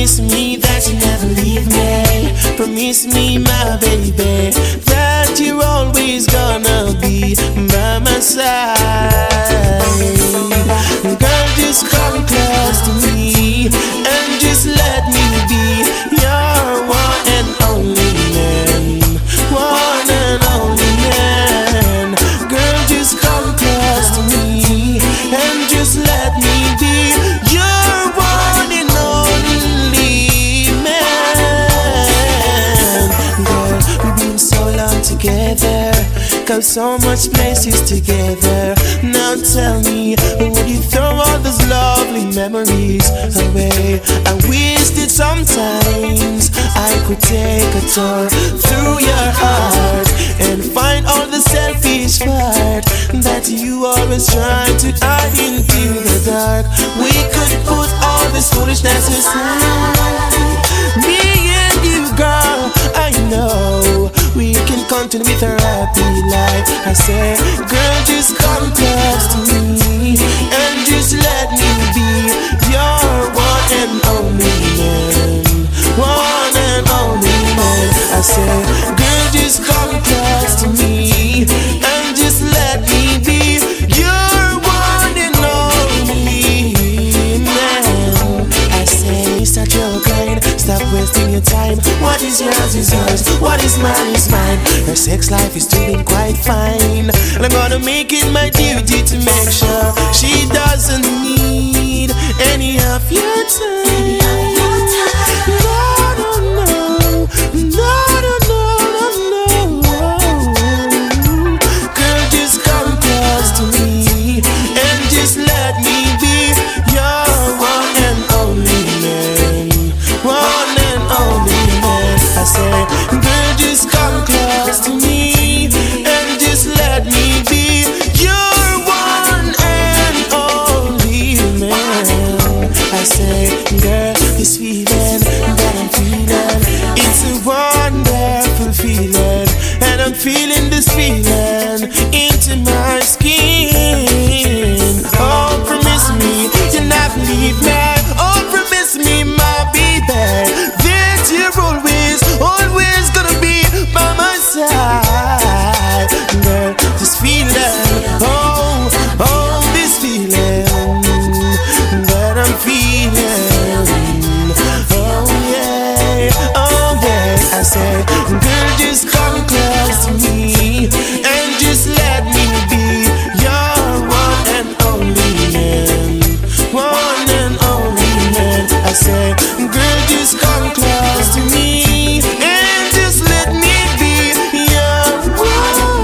promise me that you never leave me. Promise me, my baby, that you're always gonna be by my side. Girl, just come close to me and just let me be your one and only man. One and only man. Girl, just come close to me and just let me be your one and only man. Girl, we've been so long together, got so much places together. Now tell me, would you throw all those lovely memories away? I wish that sometimes I could take a tour through your heart and find all the selfish part that you always try to hide into the dark. We could put all this foolishness aside. Me and you, girl, I know we can continue with our happy life. I say, girl, just come close to me and just let me be your one and only man. One and only man. I say, girl, just come close to me and just let me be your one and only man. I say, start your grind, stop wasting your time. What is yours is yours, what is mine is mine. Her sex life is doing quite fine, and I'm gonna make it my duty to make sure she doesn't need any of your time. Girl, this feeling that I'm feeling, it's a wonderful feeling, and I'm feeling this feeling into my skin. Oh, promise me you'll not leave me. Oh, promise me, my baby, that you're always, always gonna be by my side. Girl, this feeling, oh, oh, this feeling that I'm feeling. I say, girl, just come close to me and just let me be your one and only man. One and only man. I say, girl, just come close to me and just let me be your one.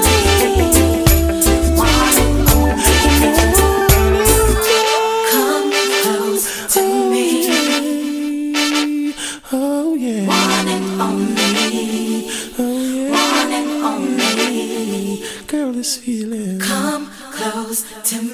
Come close to me. Oh yeah. One and only. Oh yeah. One and only. Girl, this feeling. Come close to